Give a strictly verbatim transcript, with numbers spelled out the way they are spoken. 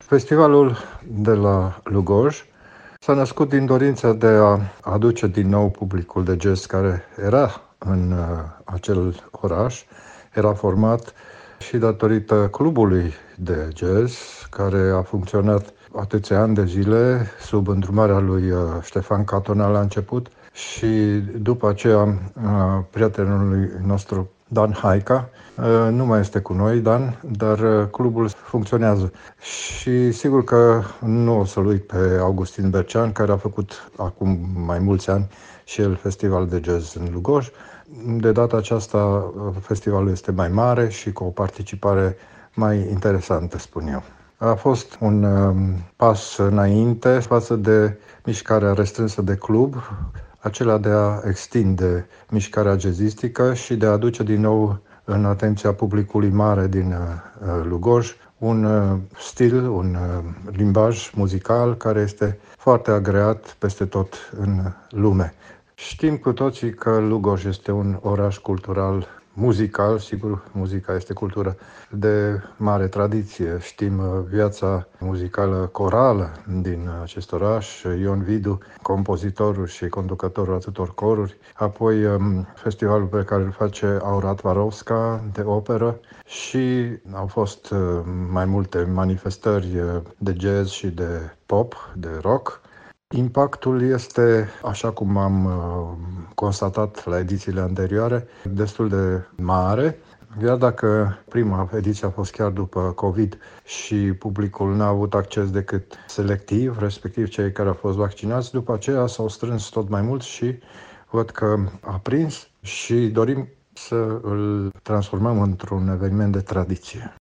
Festivalul de la Lugoj s-a născut din dorința de a aduce din nou publicul de jazz care era în acel oraș, era format și datorită clubului de jazz care a funcționat atâția ani de zile sub îndrumarea lui Ștefan Catona la început și după aceea prietenului nostru Dan Haica. Nu mai este cu noi Dan, dar clubul funcționează și sigur că nu o să-l uit pe Augustin Bercean, care a făcut acum mai mulți ani și el festival de jazz în Lugoj. De data aceasta festivalul este mai mare și cu o participare mai interesantă, spun eu. A fost un pas înainte față de mișcarea restrânsă de club, acela de a extinde mișcarea jazzistică și de a aduce din nou în atenția publicului mare din Lugoj un stil, un limbaj muzical care este foarte agreat peste tot în lume. Știm cu toții că Lugoj este un oraș cultural muzical, sigur, muzica este cultură de mare tradiție. Știm viața muzicală corală din acest oraș, Ion Vidu, compozitorul și conducătorul atâtor coruri, apoi festivalul pe care îl face Aurat Varovska de operă și au fost mai multe manifestări de jazz și de pop, de rock. Impactul este, așa cum am constatat la edițiile anterioare, destul de mare, iar dacă prima ediție a fost chiar după COVID și publicul n-a avut acces decât selectiv, respectiv cei care au fost vaccinați, după aceea s-au strâns tot mai mult și văd că a prins și dorim să îl transformăm într-un eveniment de tradiție.